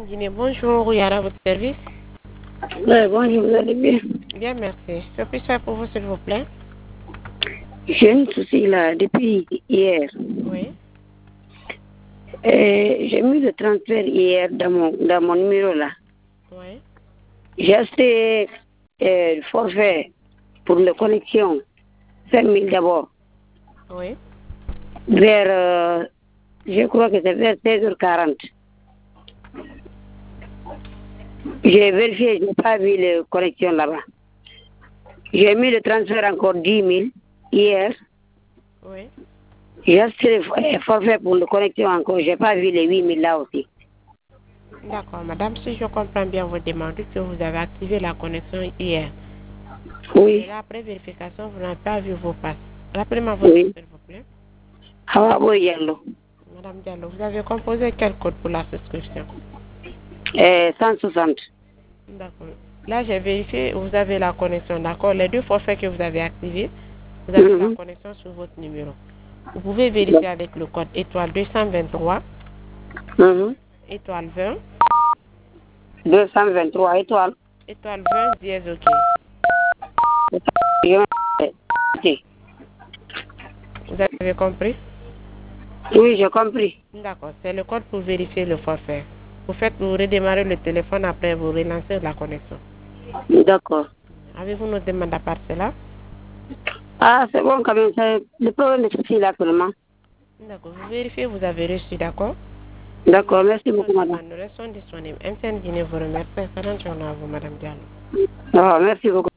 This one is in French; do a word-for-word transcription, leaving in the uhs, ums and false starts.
Guinée, bonjour, Yara, à votre service. Oui, bonjour, vous allez bien? Bien, merci. Je puis faire pour vous, s'il vous plaît? J'ai un souci là depuis hier. Oui. Euh, j'ai mis le transfert hier dans mon, dans mon numéro là. Oui. J'ai acheté euh, le forfait pour la connexion, cinq mille d'abord. Oui. Vers, euh, je crois que c'est vers seize heures quarante. J'ai vérifié, je n'ai pas vu la connexion là-bas. J'ai mis le transfert encore dix mille hier. Oui. J'ai acheté le forfait pour la connexion encore, je n'ai pas vu les huit mille là aussi. D'accord, madame, si je comprends bien vos demandes, que vous avez activé la connexion hier. Oui. Et là, après vérification, vous n'avez pas vu vos passes. Rappelez-moi votre Oui. nom, s'il vous plaît. Awa Boy Diallo. Madame Diallo, vous avez composé quel code pour la souscription? Euh, cent soixante. D'accord. Là, j'ai vérifié, vous avez la connexion, d'accord? Les deux forfaits que vous avez activés, vous avez la Mhm. connexion sur votre numéro. Vous pouvez vérifier avec le code étoile deux cent vingt-trois, Mhm. étoile vingt, deux cent vingt-trois étoiles. étoile vingt, dièse OK. Je- Vous avez compris? Oui, j'ai compris. D'accord, c'est le code pour vérifier le forfait. Vous faites, vous redémarrez le téléphone, après vous relancez la connexion. D'accord. Avez-vous nos demandes à part cela? Ah, c'est bon quand même. c'est- Le problème est ici là seulement. D'accord, vous vérifiez, vous avez reçu, d'accord? D'accord, merci Nos beaucoup, madame. demandes, nous restons disponibles. M T N Guinée vous remercie. Excellente journée à vous, madame Diallo. Ah, merci beaucoup.